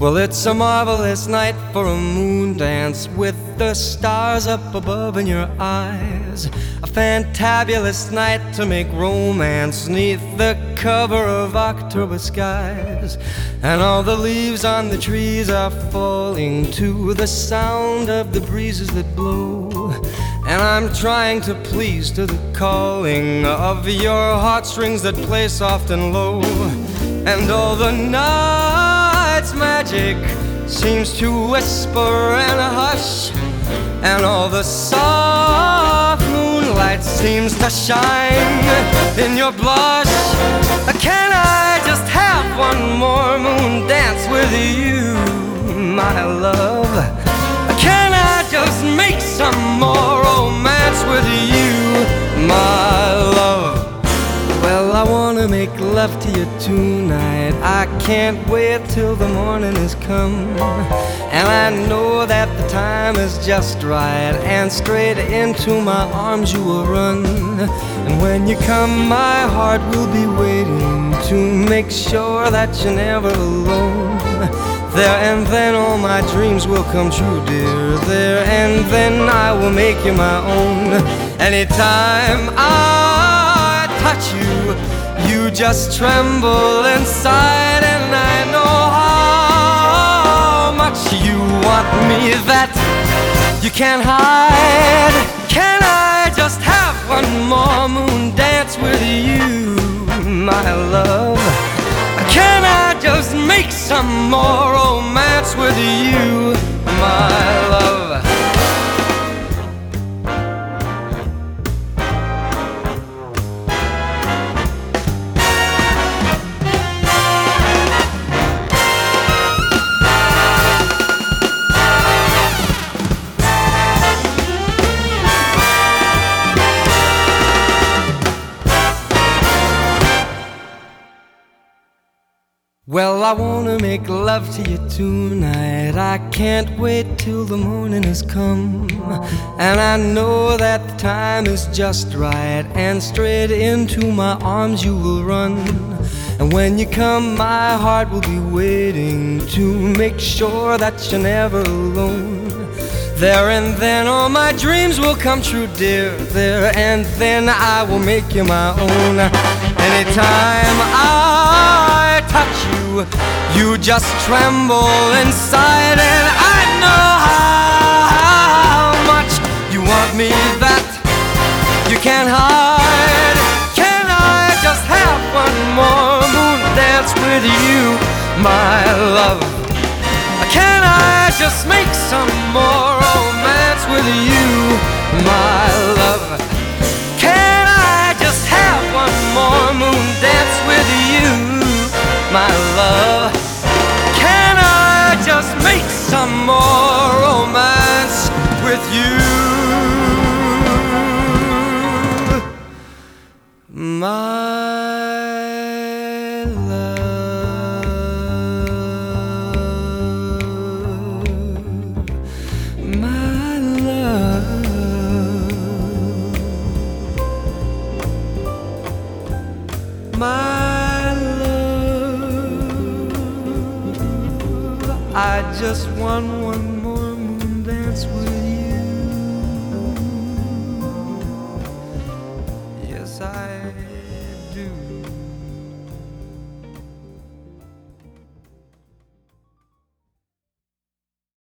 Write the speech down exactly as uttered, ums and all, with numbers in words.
Well, it's a marvelous night for a moon dance with the stars up above in your eyes. A fantabulous night to make romance 'neath the cover of October skies. And all the leaves on the trees are falling to the sound of the breezes that blow. And I'm trying to please to the calling of your heartstrings that play soft and low. And all the night's magic seems to whisper and hush, and all the soft moonlight seems to shine in your blush. Can I just have one more moon dance with you, my love? Can I just make some more romance with you, my love? Well, I wanna make love to you tonight. I can't wait till the morning has come. And I know that the time is just right, and straight into my arms you will run. And when you come, my heart will be waiting to make sure that you're never alone. There and then all my dreams will come true, dear. There and then I will make you my own. Anytime I touch you, you just tremble inside, and I know how much you want me that you can't hide. Can I just have one more moon dance with you, my love? Can I just make some more romance with you, my love? Well, I wanna make love to you tonight. I can't wait till the morning has come. And I know that the time is just right, and straight into my arms you will run. And when you come, my heart will be waiting to make sure that you're never alone. There and then all my dreams will come true, dear. There and then I will make you my own. Anytime I touch you, you just tremble inside, and I know how much you want me that you can't hide. Can I just have one more moon dance with you, my love? Can I just make some more romance with you, my love? Can I just have one more moon dance with you, my love? Can I just make some more romance with you, my love? My love, my love, I just want one more moon dance with you. Yes, I do.